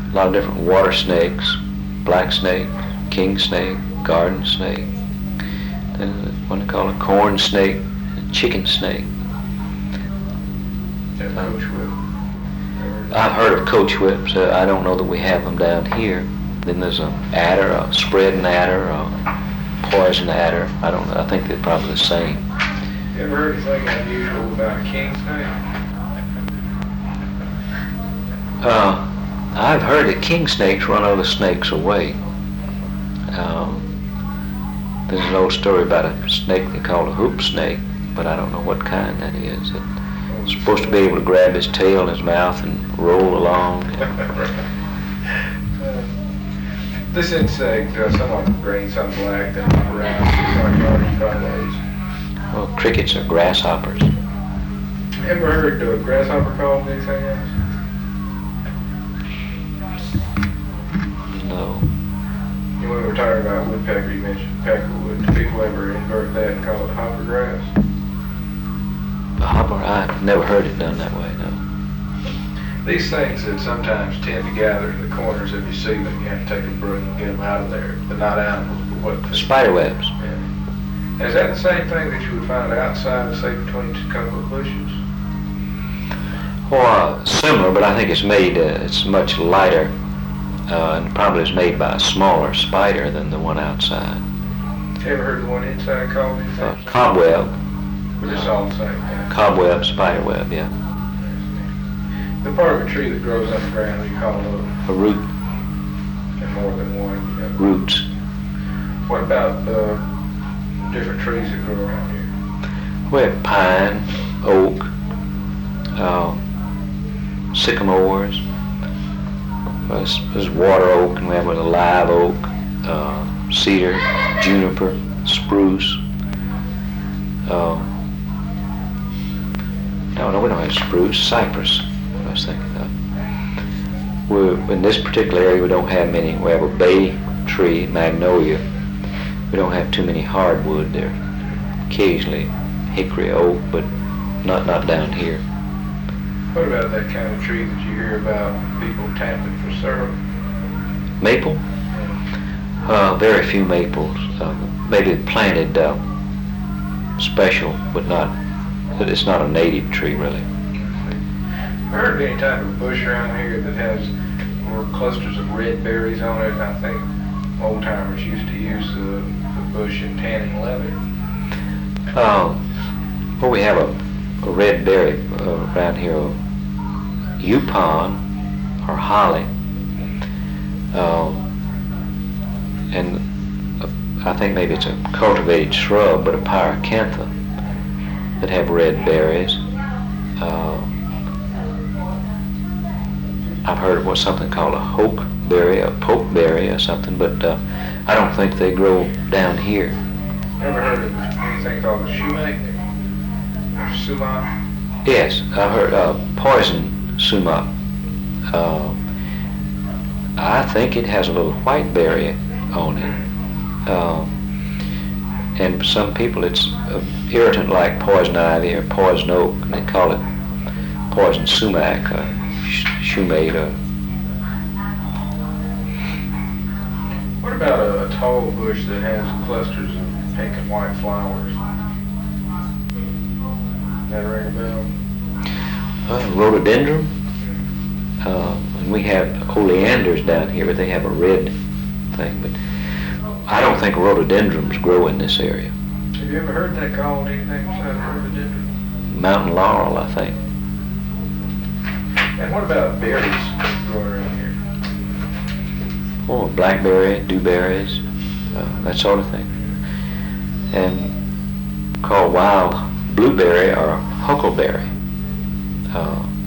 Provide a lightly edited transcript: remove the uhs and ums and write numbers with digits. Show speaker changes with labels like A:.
A: A lot of different water snakes, black snake, king snake, garden snake. Then what they call a corn snake, a chicken snake.
B: Coach whip.
A: I've heard of coach whips. I don't know that we have them down here. Then there's an adder, a spreading adder, a poison adder. I don't know. I think they're probably the same.
B: You ever heard anything unusual about a king snake?
A: I've heard that king snakes run other snakes away. There's an old story about a snake they call a hoop snake, but I don't know what kind that is. It's supposed to be able to grab his tail in his mouth and roll along.
B: This insect, some of them green, some black, they move around in our yard and
A: Well, crickets are grasshoppers.
B: Ever heard a grasshopper called anything else?
A: No.
B: When we were talking about woodpecker, you mentioned peckerwood. Do people ever invert that and call it hopper grass?
A: A hopper? I've never heard it done that way, no.
B: These things that sometimes tend to gather in the corners, if you see them, you have to take a broom and get them out of there. They're not animals, but what?
A: Spider webs.
B: Yeah. Is that the same thing that you would find outside, say, between a couple of bushes?
A: Well, similar, but I think it's made, it's much lighter, and probably is made by a smaller spider than the one outside.
B: You ever heard the one inside called anything?
A: Cobweb.
B: But it's all the same thing.
A: Cobweb, spider web, yeah.
B: The part of a tree that grows underground, you call
A: A root.
B: and more than one. You know.
A: Roots.
B: What about different trees that grow around here?
A: We have pine, oak, sycamores. There's water oak, and we have a live oak, cedar, juniper, spruce. No, we don't have spruce. Cypress, I was thinking of. In this particular area, we don't have many. We have a bay tree, magnolia. We don't have too many hardwood there. Occasionally hickory, oak, but not down here.
B: What about that kind of tree that you hear about people tapping for syrup?
A: Maple? Very few maples. Maybe planted special, but it's not a native tree really.
B: I heard any type of bush around here that has clusters of red berries on it. I think old timers used to use the bush in tanning leather.
A: Well, we have a red berry around here, Yupon or holly, and I think maybe it's a cultivated shrub, but a pyracantha that have red berries. I've heard of something called a hokeberry, a pokeberry or something, but I don't think they grow down here.
B: Ever heard of anything called a sumac? Or sumac?
A: Yes, I've heard poison sumac. I think it has a little white berry on it. And some people it's irritant like poison ivy or poison oak, and they call it poison sumac, shumate.
B: What about a tall bush that has clusters of pink and white flowers? That ring a bell?
A: Rhododendron. And we have oleanders down here, but they have a red thing. But I don't think rhododendrons grow in this area.
B: Have you ever heard that called anything besides rhododendron?
A: Mountain laurel, I think.
B: And what about berries growing around here?
A: Oh, blackberry, dewberries, that sort of thing. And called wild blueberry or huckleberry.